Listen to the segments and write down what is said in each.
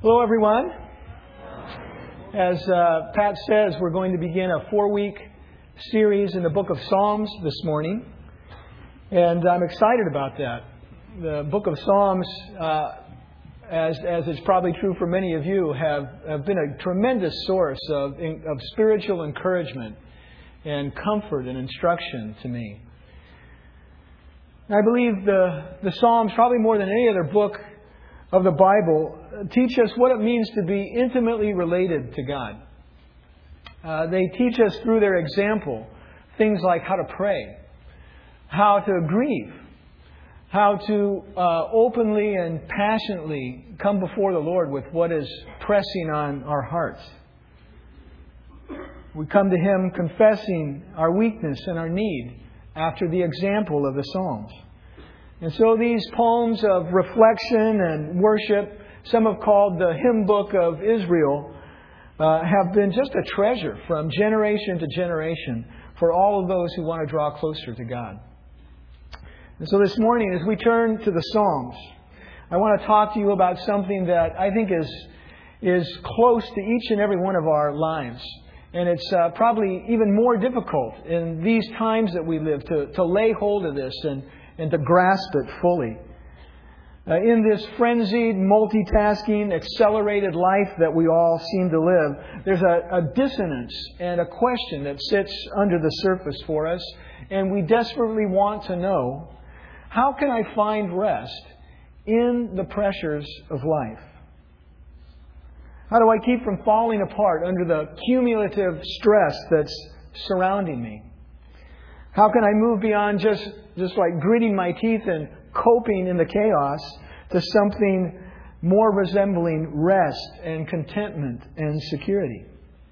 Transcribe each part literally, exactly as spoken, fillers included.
Hello, everyone. As uh, Pat says, we're going to begin a four-week series in the book of Psalms this morning. And I'm excited about that. The book of Psalms, uh, as, as is probably true for many of you, have, have been a tremendous source of, of spiritual encouragement and comfort and instruction to me. And I believe the, the Psalms, probably more than any other book of the Bible, teach us what it means to be intimately related to God. Uh, they teach us through their example things like how to pray, how to grieve, how to uh, openly and passionately come before the Lord with what is pressing on our hearts. We come to Him confessing our weakness and our need after the example of the Psalms. And so these poems of reflection and worship, some have called the hymn book of Israel, uh, have been just a treasure from generation to generation for all of those who want to draw closer to God. And so this morning, as we turn to the Psalms, I want to talk to you about something that I think is, is close to each and every one of our lives. And it's uh, probably even more difficult in these times that we live to, to lay hold of this and and to grasp it fully. Uh, in this frenzied, multitasking, accelerated life that we all seem to live, there's a, a dissonance and a question that sits under the surface for us, and we desperately want to know, how can I find rest in the pressures of life? How do I keep from falling apart under the cumulative stress that's surrounding me? How can I move beyond just, just like gritting my teeth and coping in the chaos to something more resembling rest and contentment and security?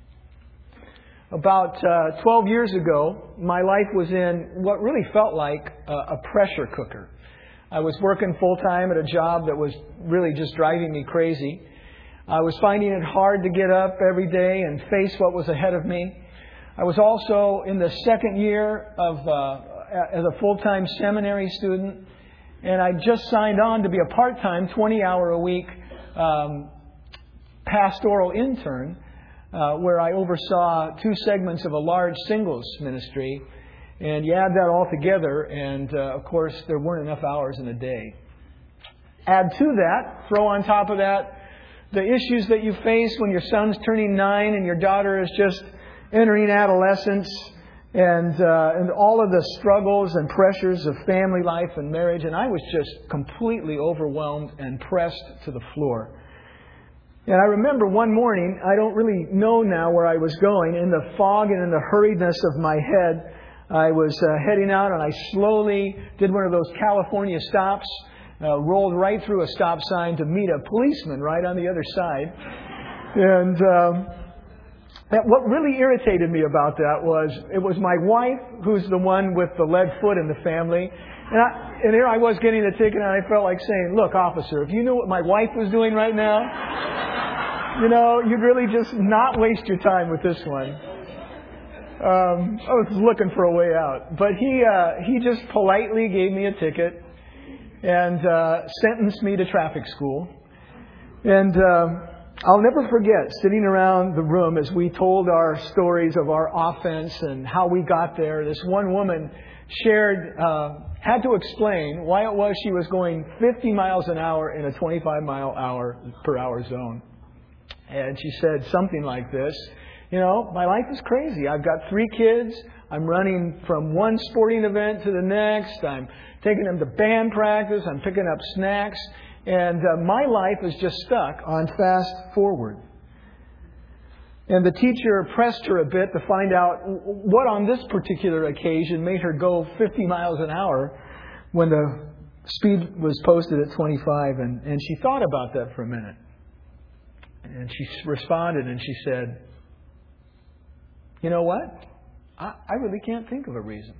About uh, twelve years ago, my life was in what really felt like a, a pressure cooker. I was working full-time at a job that was really just driving me crazy. I was finding it hard to get up every day and face what was ahead of me. I was also in the second year of uh, as a full-time seminary student, and I just signed on to be a part-time, twenty-hour-a-week um, pastoral intern, uh, where I oversaw two segments of a large singles ministry. And you add that all together, and uh, of course, there weren't enough hours in a day. Add to that, throw on top of that, the issues that you face when your son's turning nine and your daughter is just entering adolescence, and uh, and all of the struggles and pressures of family life and marriage, and I was just completely overwhelmed and pressed to the floor. And I remember one morning, I don't really know now where I was going, in the fog and in the hurriedness of my head, I was uh, heading out, and I slowly did one of those California stops, uh, rolled right through a stop sign to meet a policeman right on the other side, and Um, That what really irritated me about that was it was my wife who's the one with the lead foot in the family. And, I, and here I was getting a ticket, and I felt like saying, look, officer, if you knew what my wife was doing right now, you know, you'd really just not waste your time with this one. Um, I was looking for a way out. But he, uh, he just politely gave me a ticket and uh, sentenced me to traffic school. And Uh, I'll never forget sitting around the room as we told our stories of our offense and how we got there. This one woman shared, uh, had to explain why it was she was going fifty miles an hour in a twenty-five mile hour per hour zone. And she said something like this, you know, my life is crazy. I've got three kids. I'm running from one sporting event to the next. I'm taking them to band practice. I'm picking up snacks. And uh, my life is just stuck on fast forward. And the teacher pressed her a bit to find out what on this particular occasion made her go fifty miles an hour when the speed was posted at twenty-five. And, and she thought about that for a minute. And she responded and she said, you know what? I, I really can't think of a reason.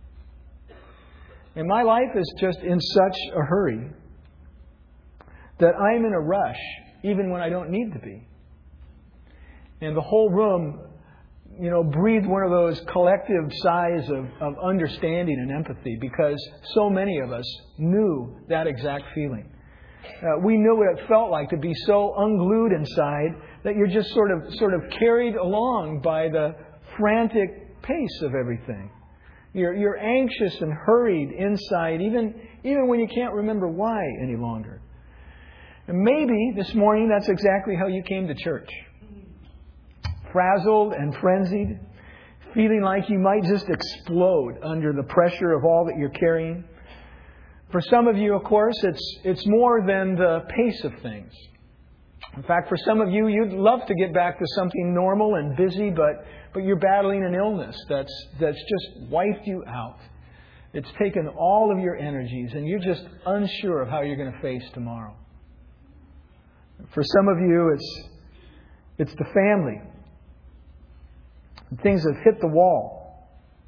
And my life is just in such a hurry that I'm in a rush, even when I don't need to be. And the whole room, you know, breathed one of those collective sighs of, of understanding and empathy, because so many of us knew that exact feeling. Uh, we know what it felt like to be so unglued inside that you're just sort of sort of carried along by the frantic pace of everything. You're you're anxious and hurried inside, even even when you can't remember why any longer. And maybe this morning that's exactly how you came to church. Frazzled and frenzied, feeling like you might just explode under the pressure of all that you're carrying. For some of you, of course, it's it's more than the pace of things. In fact, for some of you, you'd love to get back to something normal and busy, but but you're battling an illness that's that's just wiped you out. It's taken all of your energies, and you're just unsure of how you're going to face tomorrow. For some of you, it's it's the family. Things have hit the wall.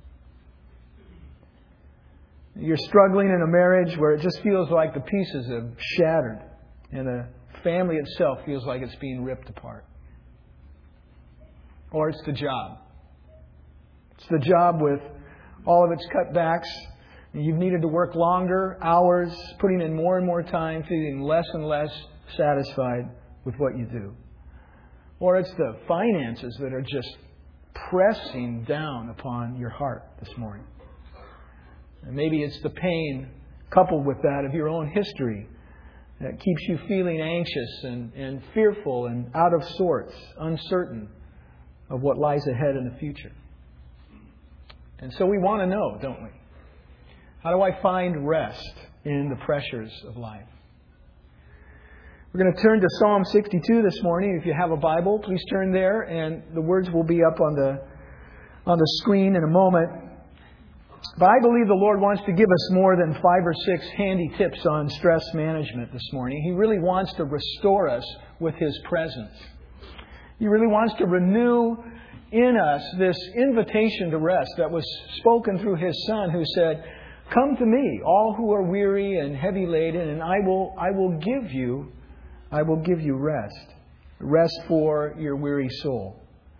You're struggling in a marriage where it just feels like the pieces have shattered, and the family itself feels like it's being ripped apart. Or it's the job. It's the job with all of its cutbacks. You've needed to work longer hours, putting in more and more time, feeling less and less satisfied with what you do. Or it's the finances that are just pressing down upon your heart this morning. And maybe it's the pain coupled with that of your own history that keeps you feeling anxious and, and fearful and out of sorts, uncertain of what lies ahead in the future. And so we want to know, don't we? How do I find rest in the pressures of life? We're going to turn to Psalm sixty-two this morning. If you have a Bible, please turn there, and the words will be up on the on the screen in a moment. But I believe the Lord wants to give us more than five or six handy tips on stress management this morning. He really wants to restore us with His presence. He really wants to renew in us this invitation to rest that was spoken through His Son, who said, "Come to me, all who are weary and heavy laden, and I will I will give you I will give you rest. Rest for your weary soul."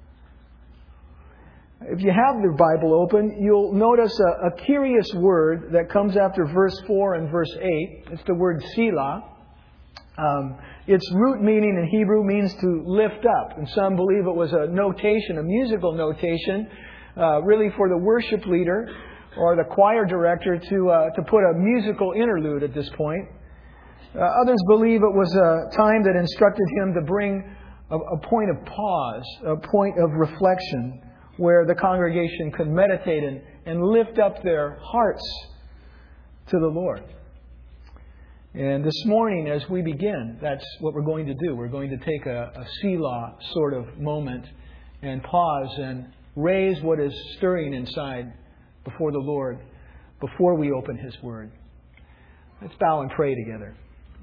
If you have your Bible open, you'll notice a, a curious word that comes after verse four and verse eight. It's the word Selah. Um, its root meaning in Hebrew means to lift up. And some believe it was a notation, a musical notation, uh, really for the worship leader or the choir director to uh, to put a musical interlude at this point. Uh, others believe it was a time that instructed him to bring a, a point of pause, a point of reflection, where the congregation could meditate and, and lift up their hearts to the Lord. And this morning, as we begin, that's what we're going to do. We're going to take a, a Selah sort of moment and pause and raise what is stirring inside before the Lord before we open His Word. Let's bow and pray together.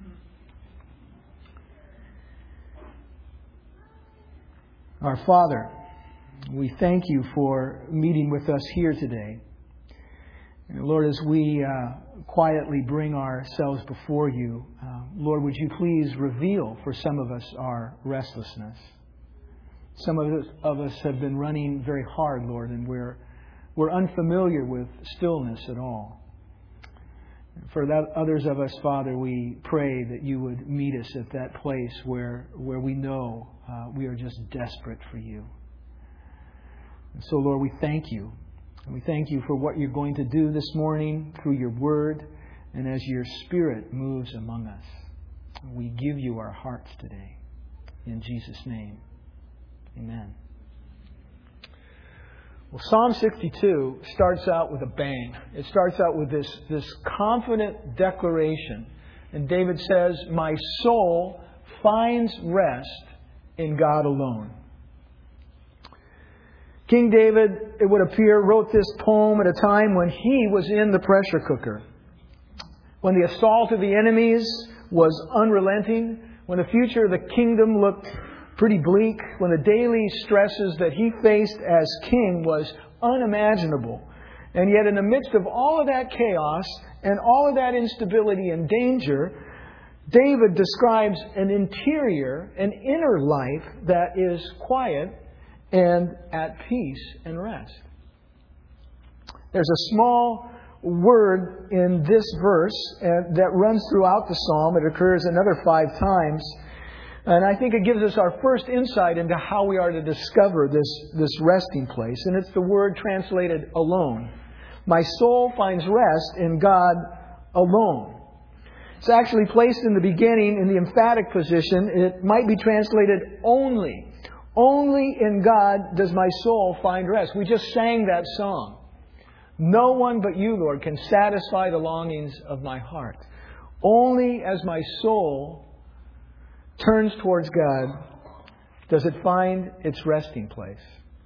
Our Father, we thank You for meeting with us here today. And Lord, as we uh, quietly bring ourselves before You, uh, Lord, would You please reveal for some of us our restlessness. Some of us, of us have been running very hard, Lord, and we're we're unfamiliar with stillness at all. For that, others of us, Father, we pray that You would meet us at that place where where we know uh, we are just desperate for You. And so, Lord, we thank You. And we thank You for what You're going to do this morning through Your Word and as Your Spirit moves among us. We give You our hearts today. In Jesus' name, amen. Well, Psalm sixty-two starts out with a bang. It starts out with this, this confident declaration. And David says, "My soul finds rest in God alone." King David, it would appear, wrote this poem at a time when he was in the pressure cooker. When the assault of the enemies was unrelenting. When the future of the kingdom looked pretty bleak. When the daily stresses that he faced as king was unimaginable. And yet in the midst of all of that chaos and all of that instability and danger, David describes an interior, an inner life that is quiet and at peace and rest. There's a small word in this verse uh, that runs throughout the psalm. It occurs another five times. And I think it gives us our first insight into how we are to discover this, this resting place. And it's the word translated alone. My soul finds rest in God alone. It's actually placed in the beginning in the emphatic position. It might be translated only. Only in God does my soul find rest. We just sang that song. No one but you, Lord, can satisfy the longings of my heart. Only as my soul turns towards God does it find its resting place.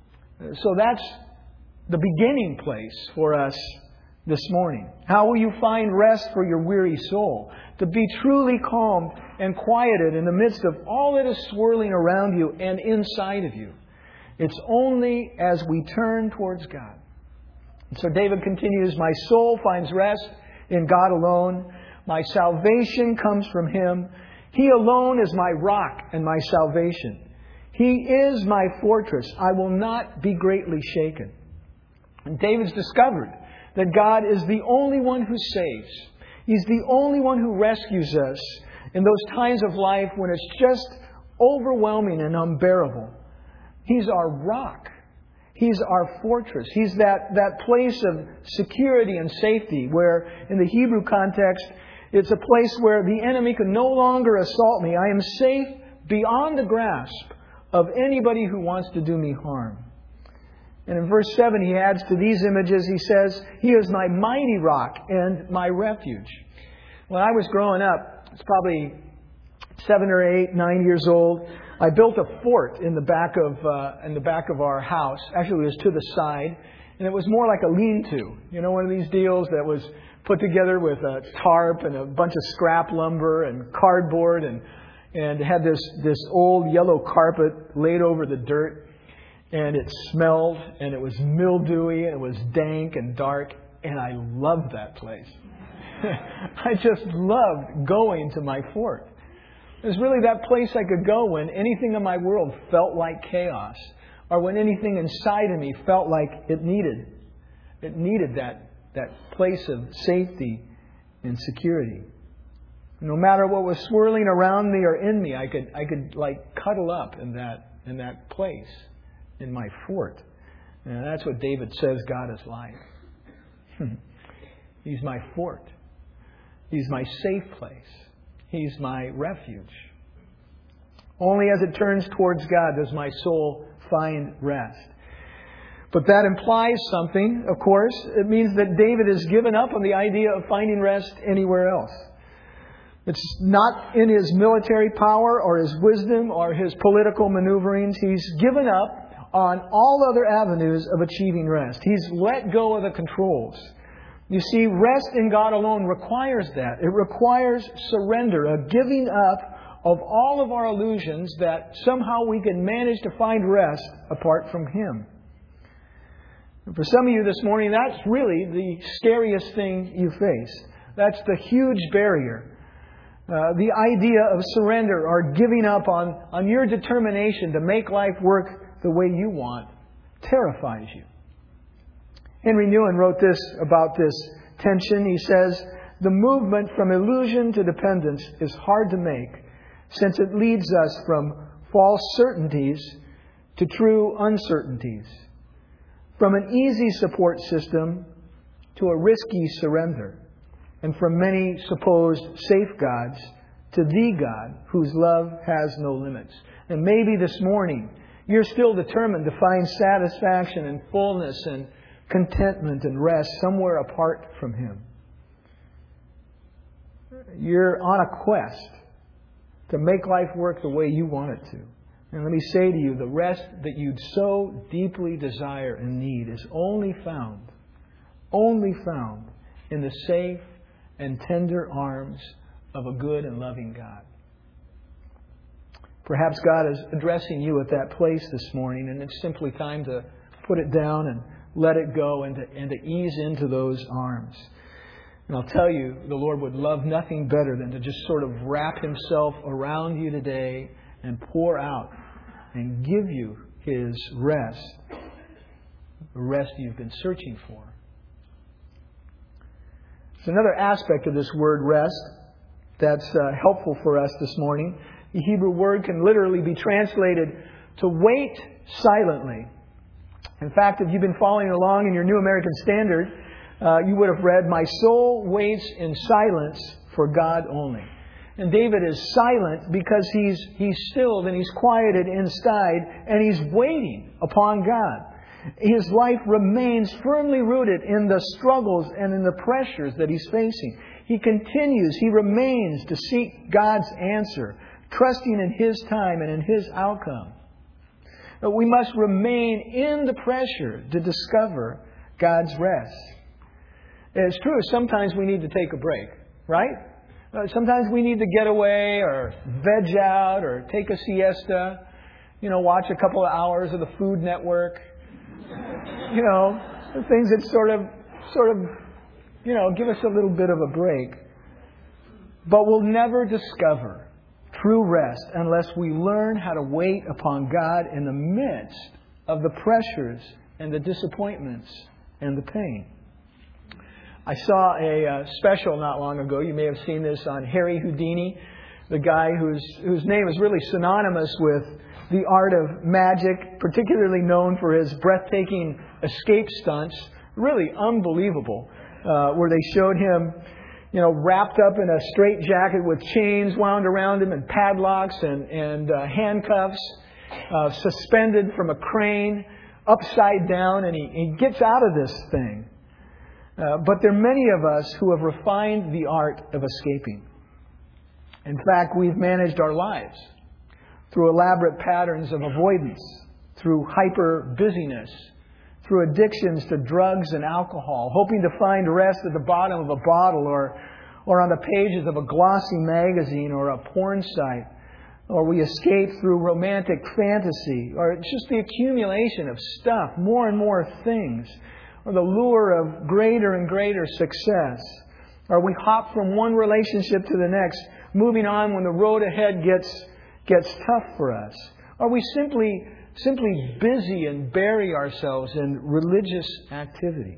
So that's the beginning place for us this morning. How will you find rest for your weary soul? To be truly calmed and quieted in the midst of all that is swirling around you and inside of you. It's only as we turn towards God. And so David continues, my soul finds rest in God alone. My salvation comes from Him. He alone is my rock and my salvation. He is my fortress. I will not be greatly shaken. And David's discovered that God is the only one who saves. He's the only one who rescues us in those times of life when it's just overwhelming and unbearable. He's our rock. He's our fortress. He's that, that place of security and safety where, in the Hebrew context, it's a place where the enemy can no longer assault me. I am safe beyond the grasp of anybody who wants to do me harm. And in verse seven, he adds to these images, he says, He is my mighty rock and my refuge. When I was growing up, it's probably seven or eight, nine years old, I built a fort in the back of uh, in the back of our house. Actually, it was to the side, and it was more like a lean-to. You know, one of these deals that was put together with a tarp and a bunch of scrap lumber and cardboard, and and had this this old yellow carpet laid over the dirt. And it smelled, and it was mildewy, and it was dank and dark, and I loved that place. I just loved going to my fort. It was really that place I could go when anything in my world felt like chaos, or when anything inside of me felt like it needed, it needed that, that place of safety and security. No matter what was swirling around me or in me, I could, I could like cuddle up in that, in that place. In my fort. And that's what David says God is like. He's my fort. He's my safe place. He's my refuge. Only as it turns towards God does my soul find rest. But that implies something, of course. It means that David has given up on the idea of finding rest anywhere else. It's not in his military power or his wisdom or his political maneuverings. He's given up on all other avenues of achieving rest. He's let go of the controls. You see, rest in God alone requires that. It requires surrender, a giving up of all of our illusions that somehow we can manage to find rest apart from Him. And for some of you this morning, that's really the scariest thing you face. That's the huge barrier. Uh, the idea of surrender or giving up on, on your determination to make life work the way you want terrifies you. Henry Nouwen wrote this about this tension. He says, the movement from illusion to dependence is hard to make, since it leads us from false certainties to true uncertainties, from an easy support system to a risky surrender, and from many supposed safe gods to the God whose love has no limits. And maybe this morning, you're still determined to find satisfaction and fullness and contentment and rest somewhere apart from Him. You're on a quest to make life work the way you want it to. And let me say to you, the rest that you'd so deeply desire and need is only found, only found in the safe and tender arms of a good and loving God. Perhaps God is addressing you at that place this morning, and it's simply time to put it down and let it go and to, and to ease into those arms. And I'll tell you, the Lord would love nothing better than to just sort of wrap Himself around you today and pour out and give you His rest, the rest you've been searching for. There's another aspect of this word rest that's uh, helpful for us this morning. The Hebrew word can literally be translated to wait silently. In fact, if you've been following along in your New American Standard, uh, you would have read, "My soul waits in silence for God only." And David is silent because he's he's stilled and he's quieted inside and he's waiting upon God. His life remains firmly rooted in the struggles and in the pressures that he's facing. He continues, he remains to seek God's answer, trusting in His time and in His outcome. But we must remain in the pressure to discover God's rest. It's true, sometimes we need to take a break, right? Sometimes we need to get away or veg out or take a siesta, you know, watch a couple of hours of the Food Network, you know, things that sort of, sort of, you know, give us a little bit of a break. But we'll never discover true rest unless we learn how to wait upon God in the midst of the pressures and the disappointments and the pain. I saw a uh, special not long ago. You may have seen this on Harry Houdini, the guy whose whose name is really synonymous with the art of magic, particularly known for his breathtaking escape stunts. Really unbelievable, uh, where they showed him, you know, wrapped up in a straitjacket with chains wound around him and padlocks and, and uh, handcuffs, uh, suspended from a crane, upside down, and he, he gets out of this thing. Uh, but there are many of us who have refined the art of escaping. In fact, we've managed our lives through elaborate patterns of avoidance, through hyper busyness, through addictions to drugs and alcohol, hoping to find rest at the bottom of a bottle or, or on the pages of a glossy magazine or a porn site. Or we escape through romantic fantasy, or it's just the accumulation of stuff, more and more things, or the lure of greater and greater success. Or we hop from one relationship to the next, moving on when the road ahead gets gets tough for us. Or we simply simply busy and bury ourselves in religious activity.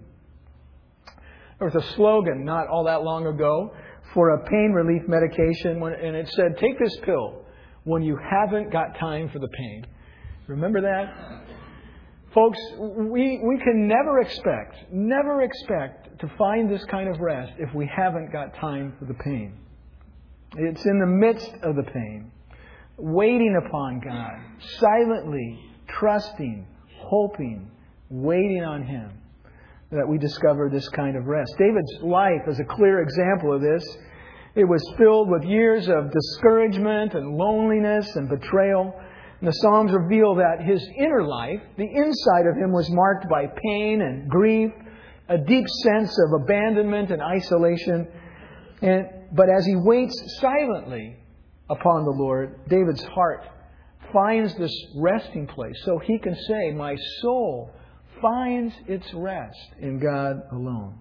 There was a slogan not all that long ago for a pain relief medication, and it said, "Take this pill when you haven't got time for the pain." Remember that? Folks, we, we can never expect, never expect to find this kind of rest if we haven't got time for the pain. It's in the midst of the pain, waiting upon God, silently trusting, hoping, waiting on Him, that we discover this kind of rest. David's life is a clear example of this. It was filled with years of discouragement and loneliness and betrayal. And the Psalms reveal that his inner life, the inside of him, was marked by pain and grief, a deep sense of abandonment and isolation. And, but as he waits silently upon the Lord, David's heart finds this resting place. So he can say, "My soul finds its rest in God alone."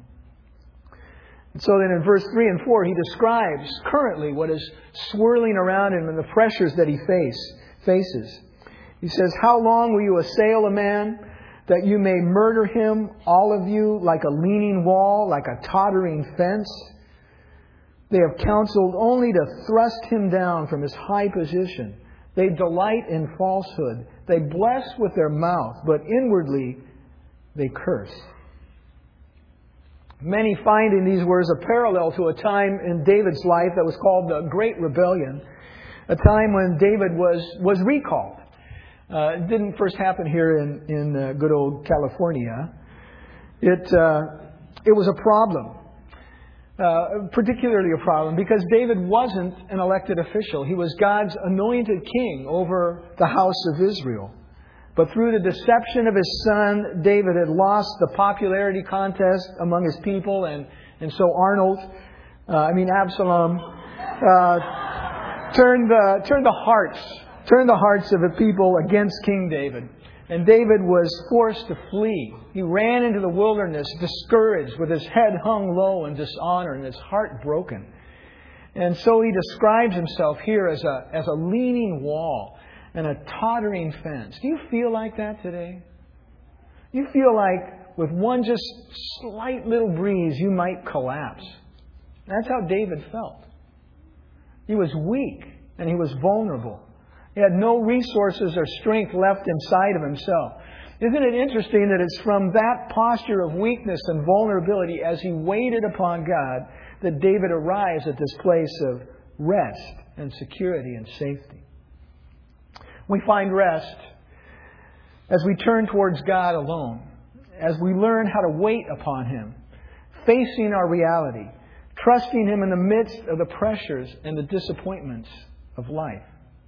And so then in verse three and four, he describes currently what is swirling around him and the pressures that he face, faces. He says, "How long will you assail a man, that you may murder him, all of you, like a leaning wall, like a tottering fence? They have counseled only to thrust him down from his high position. They delight in falsehood. They bless with their mouth, but inwardly they curse." Many find in these words a parallel to a time in David's life that was called the Great Rebellion, a time when David was, was recalled. Uh, it didn't first happen here in, in uh, good old California. It, uh, it was a problem. Uh, particularly a problem because David wasn't an elected official. He was God's anointed king over the house of Israel. But through the deception of his son, David had lost the popularity contest among his people. And, and so Arnold, uh, I mean Absalom, uh, turned, the, turned the hearts, turned the hearts of the people against King David. And David was forced to flee. He ran into the wilderness, discouraged, with his head hung low in dishonor and his heart broken. And so he describes himself here as a, as a leaning wall and a tottering fence. Do you feel like that today? You feel like with one just slight little breeze, you might collapse. That's how David felt. He was weak and he was vulnerable. He had no resources or strength left inside of himself. Isn't it interesting that it's from that posture of weakness and vulnerability as he waited upon God that David arrives at this place of rest and security and safety. We find rest as we turn towards God alone, as we learn how to wait upon Him, facing our reality, trusting Him in the midst of the pressures and the disappointments of life.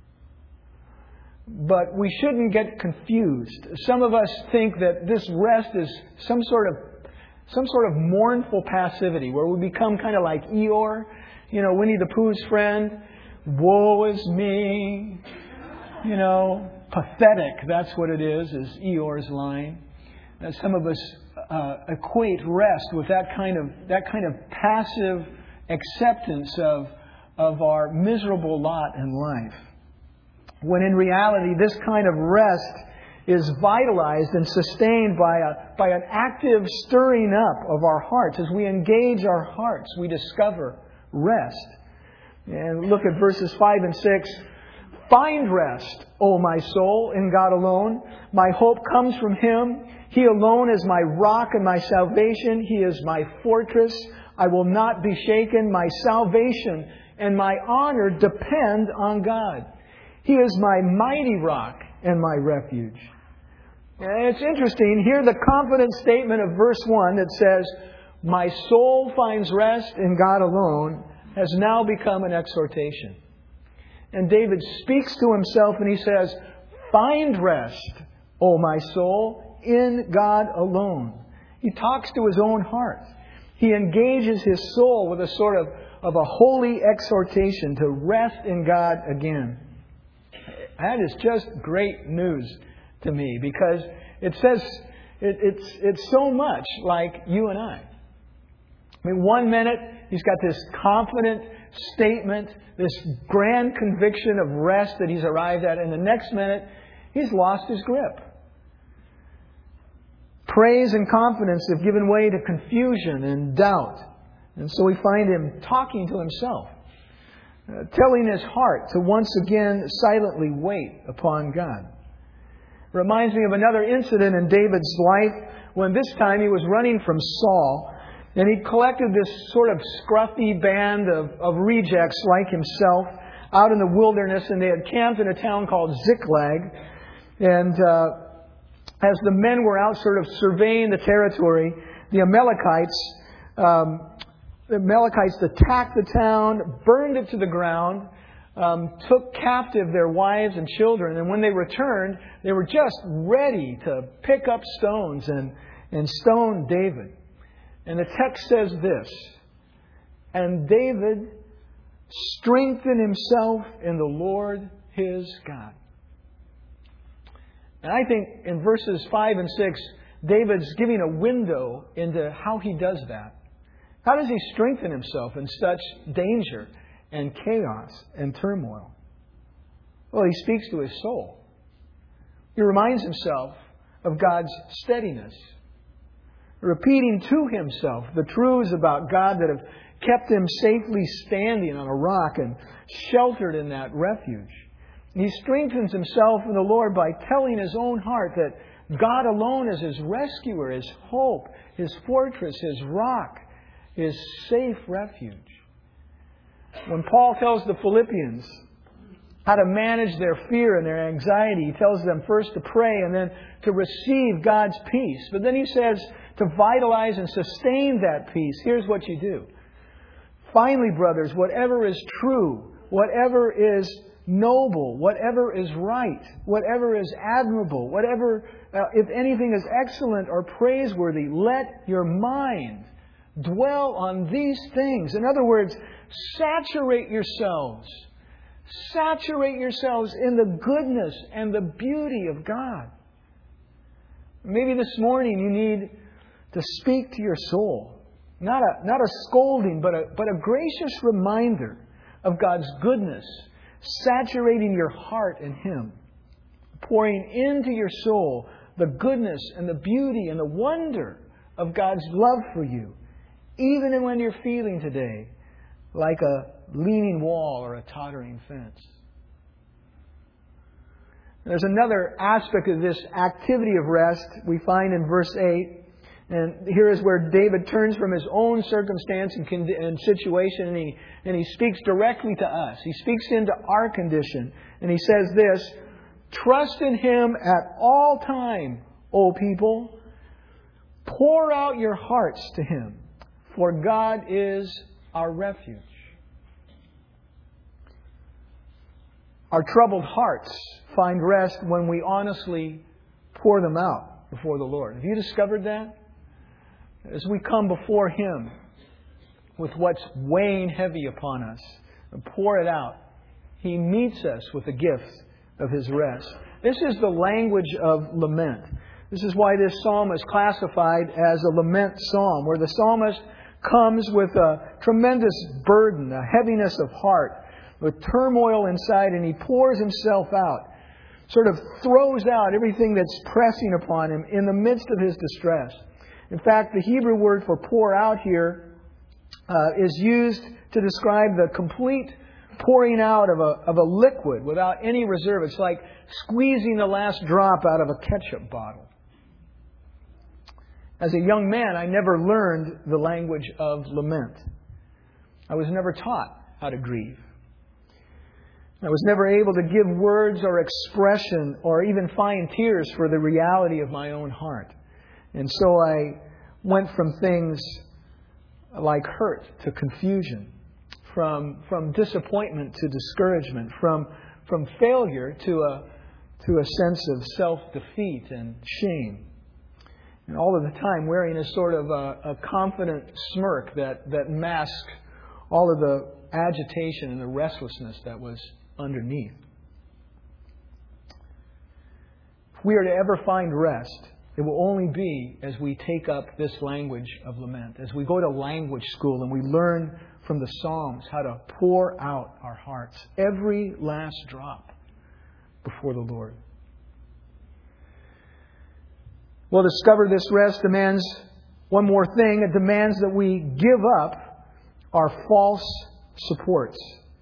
But we shouldn't get confused. Some of us think that this rest is some sort of some sort of mournful passivity where we become kind of like Eeyore, you know, Winnie the Pooh's friend. Woe is me. You know, pathetic. That's what it is, is Eeyore's line. And some of us uh, equate rest with that kind of that kind of passive acceptance of of our miserable lot in life. When in reality, this kind of rest is vitalized and sustained by a by an active stirring up of our hearts. As we engage our hearts, we discover rest. And look at verses five and six. Find rest, O my soul, in God alone. My hope comes from Him. He alone is my rock and my salvation. He is my fortress. I will not be shaken. My salvation and my honor depend on God. He is my mighty rock and my refuge. And it's interesting. Hear the confident statement of verse one that says, my soul finds rest in God alone, has now become an exhortation. And David speaks to himself and he says, find rest, O my soul, in God alone. He talks to his own heart. He engages his soul with a sort of, of a holy exhortation to rest in God again. That is just great news to me because it says it, it's it's so much like you and I. I mean, one minute he's got this confident statement, this grand conviction of rest that he's arrived at, and the next minute he's lost his grip. Praise and confidence have given way to confusion and doubt, and so we find him talking to himself. Uh, telling his heart to once again silently wait upon God. Reminds me of another incident in David's life when this time he was running from Saul and he collected this sort of scruffy band of, of rejects like himself out in the wilderness, and they had camped in a town called Ziklag. And uh, as the men were out sort of surveying the territory, the Amalekites um, The Amalekites attacked the town, burned it to the ground, um, took captive their wives and children. And when they returned, they were just ready to pick up stones and, and stone David. And the text says this, and David strengthened himself in the Lord his God. And I think in verses five and six, David's giving a window into how he does that. How does he strengthen himself in such danger and chaos and turmoil? Well, he speaks to his soul. He reminds himself of God's steadiness, repeating to himself the truths about God that have kept him safely standing on a rock and sheltered in that refuge. And he strengthens himself in the Lord by telling his own heart that God alone is his rescuer, his hope, his fortress, his rock, his safe refuge. When Paul tells the Philippians how to manage their fear and their anxiety, he tells them first to pray and then to receive God's peace. But then he says to vitalize and sustain that peace, here's what you do. Finally, brothers, whatever is true, whatever is noble, whatever is right, whatever is admirable, whatever, uh, if anything is excellent or praiseworthy, let your mind dwell on these things. In other words, saturate yourselves. Saturate yourselves in the goodness and the beauty of God. Maybe this morning you need to speak to your soul. Not a, not a scolding, but a, but a gracious reminder of God's goodness, saturating your heart in Him, pouring into your soul the goodness and the beauty and the wonder of God's love for you. Even when you're feeling today like a leaning wall or a tottering fence. There's another aspect of this activity of rest we find in verse eight. And here is where David turns from his own circumstance and, con- and situation, and he, and he speaks directly to us. He speaks into our condition. And he says this, "Trust in Him at all time, O people. Pour out your hearts to Him, for God is our refuge." Our troubled hearts find rest when we honestly pour them out before the Lord. Have you discovered that? As we come before Him with what's weighing heavy upon us and pour it out, He meets us with the gift of His rest. This is the language of lament. This is why this psalm is classified as a lament psalm, where the psalmist comes with a tremendous burden, a heaviness of heart, with turmoil inside, and he pours himself out, sort of throws out everything that's pressing upon him in the midst of his distress. In fact, the Hebrew word for pour out here uh, is used to describe the complete pouring out of a, of a liquid without any reserve. It's like squeezing the last drop out of a ketchup bottle. As a young man, I never learned the language of lament. I was never taught how to grieve. I was never able to give words or expression or even find tears for the reality of my own heart. And so I went from things like hurt to confusion, from from disappointment to discouragement, from from failure to a to a sense of self-defeat and shame. And all of the time wearing a sort of a, a confident smirk that, that masked all of the agitation and the restlessness that was underneath. If we are to ever find rest, it will only be as we take up this language of lament, as we go to language school and we learn from the Psalms how to pour out our hearts, every last drop, before the Lord. We'll discover this rest demands one more thing. It demands that we give up our false supports.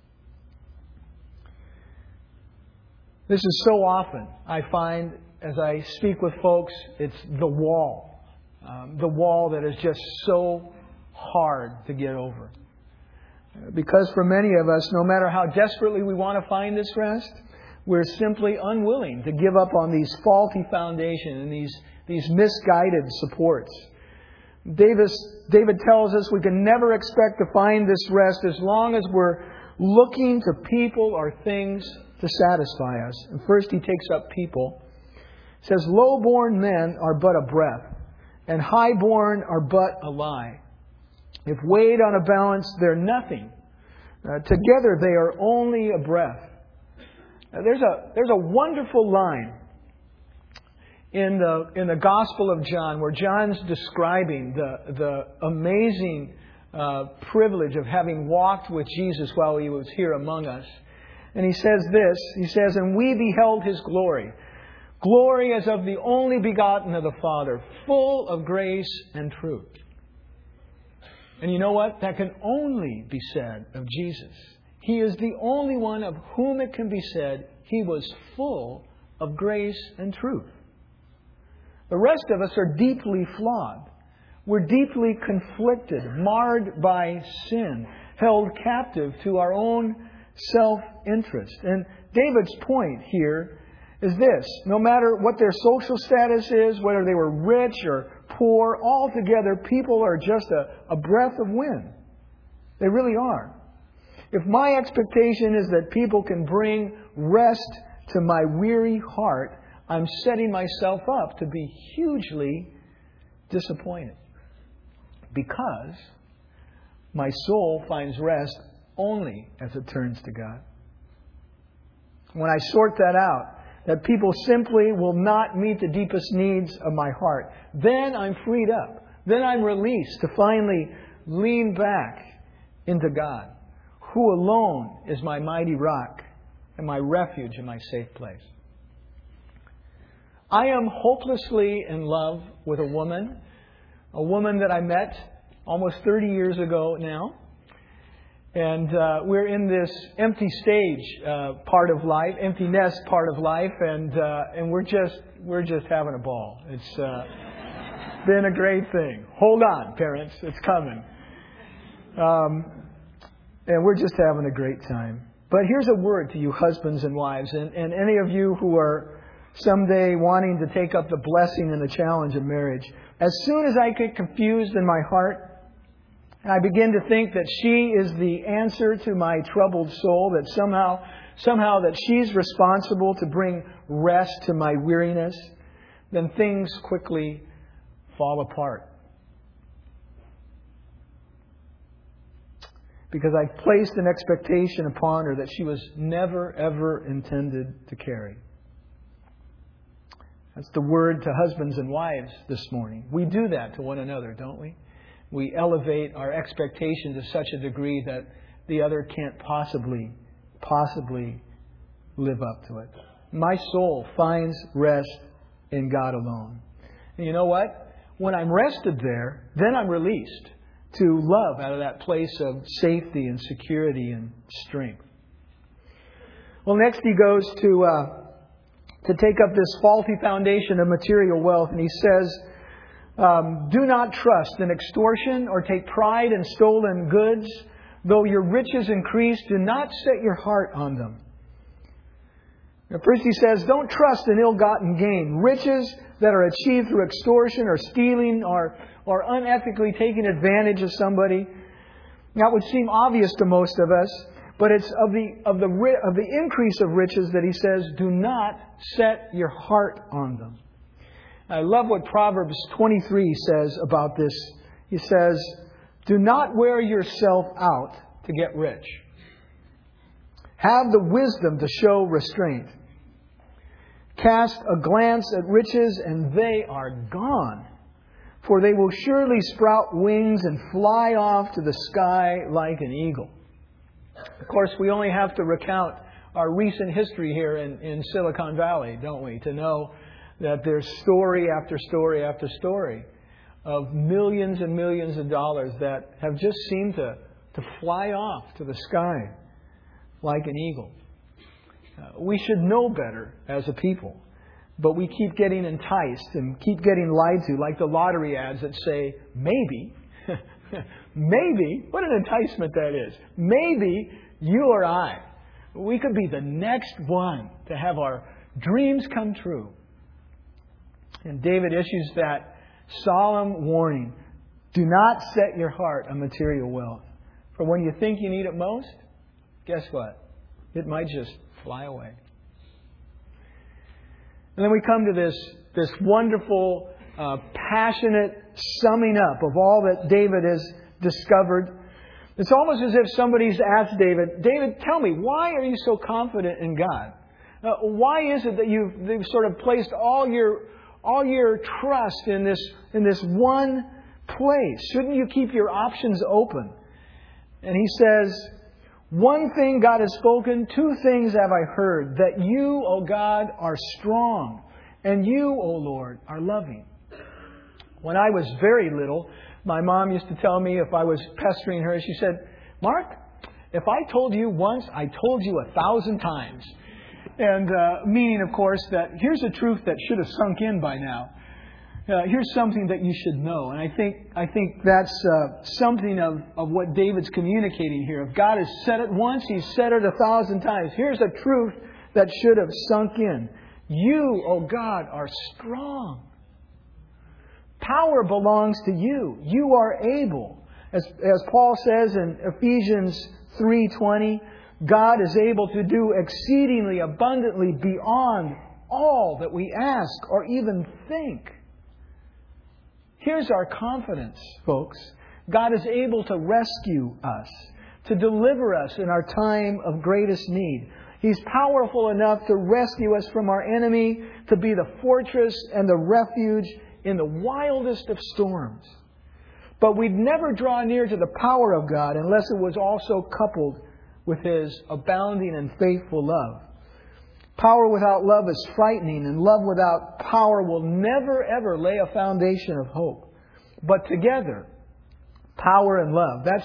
This is so often, I find, as I speak with folks, it's the wall. Um, the wall that is just so hard to get over. Because for many of us, no matter how desperately we want to find this rest, we're simply unwilling to give up on these faulty foundations and these, these misguided supports. Davis, David tells us we can never expect to find this rest as long as we're looking to people or things to satisfy us. And first he takes up people. He says, "Low-born men are but a breath, and high-born are but a lie. If weighed on a balance, they're nothing. Uh, together they are only a breath." Now, there's a there's a wonderful line in the in the Gospel of John where John's describing the the amazing uh, privilege of having walked with Jesus while He was here among us. And he says this, he says, "And we beheld His glory, glory as of the only begotten of the Father, full of grace and truth." And you know what? That can only be said of Jesus. He is the only one of whom it can be said He was full of grace and truth. The rest of us are deeply flawed. We're deeply conflicted, marred by sin, held captive to our own self-interest. And David's point here is this: no matter what their social status is, whether they were rich or poor, altogether people are just a, a breath of wind. They really are. If my expectation is that people can bring rest to my weary heart, I'm setting myself up to be hugely disappointed. Because my soul finds rest only as it turns to God. When I sort that out, that people simply will not meet the deepest needs of my heart, then I'm freed up. Then I'm released to finally lean back into God, who alone is my mighty rock and my refuge and my safe place. I am hopelessly in love with a woman, a woman that I met almost thirty years ago now. And uh, we're in this empty stage uh, part of life, empty nest part of life, and uh, and we're just we're just having a ball. It's uh, been a great thing. Hold on, parents, it's coming. Um, and we're just having a great time. But here's a word to you husbands and wives, and, and any of you who are someday wanting to take up the blessing and the challenge of marriage. As soon as I get confused in my heart, I begin to think that she is the answer to my troubled soul, that somehow, somehow that she's responsible to bring rest to my weariness, then things quickly fall apart. Because I've placed an expectation upon her that she was never, ever intended to carry. That's the word to husbands and wives this morning. We do that to one another, don't we? We elevate our expectation to such a degree that the other can't possibly, possibly live up to it. My soul finds rest in God alone. And you know what? When I'm rested there, then I'm released to love out of that place of safety and security and strength. Well, next he goes to uh, to take up this faulty foundation of material wealth, and he says, Um, do not trust in extortion or take pride in stolen goods. Though your riches increase, do not set your heart on them. Now, first he says, don't trust in ill-gotten gain. Riches that are achieved through extortion or stealing or, or unethically taking advantage of somebody. That would seem obvious to most of us, but it's of the, of the, of the increase of riches that he says, do not set your heart on them. I love what Proverbs twenty-three says about this. He says, do not wear yourself out to get rich. Have the wisdom to show restraint. Cast a glance at riches and they are gone. For they will surely sprout wings and fly off to the sky like an eagle. Of course, we only have to recount our recent history here in, in Silicon Valley, don't we, to know that there's story after story after story of millions and millions of dollars that have just seemed to, to fly off to the sky like an eagle. Uh, we should know better as a people, but we keep getting enticed and keep getting lied to, like the lottery ads that say, maybe, maybe, what an enticement that is. Maybe you or I, we could be the next one to have our dreams come true. And David issues that solemn warning. Do not set your heart on material wealth. For when you think you need it most, guess what? It might just fly away. And then we come to this, this wonderful, uh, passionate summing up of all that David has discovered. It's almost as if somebody's asked David, David, tell me, why are you so confident in God? Uh, why is it that you've, you've sort of placed all your all your trust in this in this one place? Shouldn't you keep your options open? And he says, one thing God has spoken, two things have I heard, that you, O God, are strong, and you, O Lord, are loving. When I was very little, my mom used to tell me if I was pestering her, she said, Mark, if I told you once, I told you a thousand times. And uh, meaning, of course, that here's a truth that should have sunk in by now. Uh, here's something that you should know. And I think I think that's uh, something of, of what David's communicating here. If God has said it once, He's said it a thousand times. Here's a truth that should have sunk in. You, O God, are strong. Power belongs to you. You are able. As, as Paul says in Ephesians three twenty, God is able to do exceedingly abundantly beyond all that we ask or even think. Here's our confidence, folks. God is able to rescue us, to deliver us in our time of greatest need. He's powerful enough to rescue us from our enemy, to be the fortress and the refuge in the wildest of storms. But we'd never draw near to the power of God unless it was also coupled with His abounding and faithful love. Power without love is frightening, and love without power will never ever lay a foundation of hope. But together, power and love, that's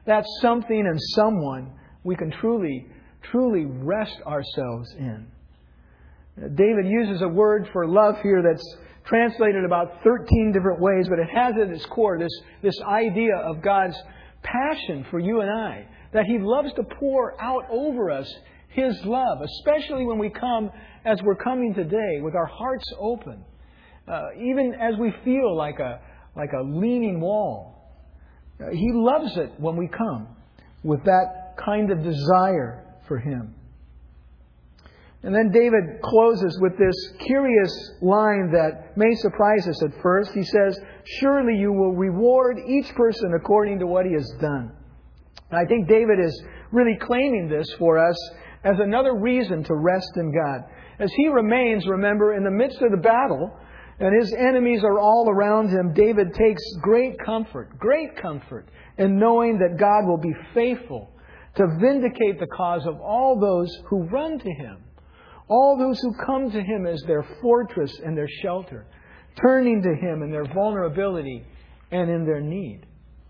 that something and someone we can truly, truly rest ourselves in. David uses a word for love here that's translated about thirteen different ways, but it has at its core this, this idea of God's passion for you and I, that He loves to pour out over us His love, especially when we come as we're coming today with our hearts open, uh, even as we feel like a, like a leaning wall. Uh, he loves it when we come with that kind of desire for Him. And then David closes with this curious line that may surprise us at first. He says, "Surely you will reward each person according to what he has done." And I think David is really claiming this for us as another reason to rest in God. As he remains, remember, in the midst of the battle, and his enemies are all around him, David takes great comfort, great comfort in knowing that God will be faithful to vindicate the cause of all those who run to Him. All those who come to Him as their fortress and their shelter, turning to Him in their vulnerability and in their need.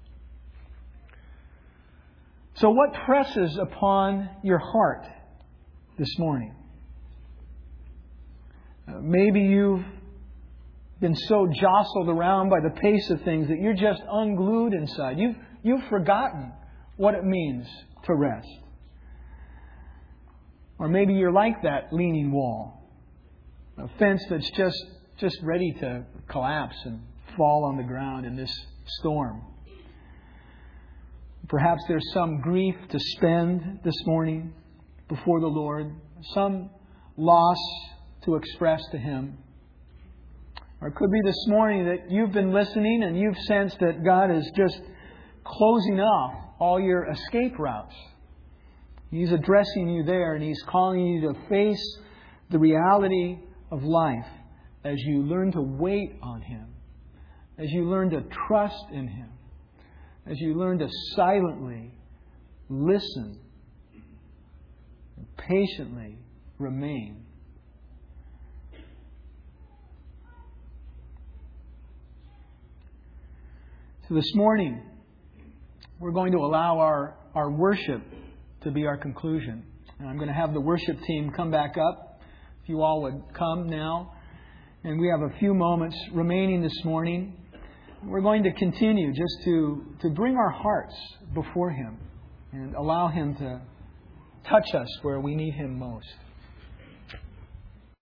So what presses upon your heart this morning? Uh, maybe you've been so jostled around by the pace of things that you're just unglued inside. You've, you've forgotten what it means to rest. Or maybe you're like that leaning wall, a fence that's just, just ready to collapse and fall on the ground in this storm. Perhaps there's some grief to spend this morning before the Lord, some loss to express to Him. Or it could be this morning that you've been listening and you've sensed that God is just closing off all your escape routes. He's addressing you there, and He's calling you to face the reality of life as you learn to wait on Him, as you learn to trust in Him, as you learn to silently listen and patiently remain. So this morning, we're going to allow our, our worship to be our conclusion. And I'm going to have the worship team come back up. If you all would come now. And we have a few moments remaining this morning. We're going to continue just to, to bring our hearts before Him and allow Him to touch us where we need Him most.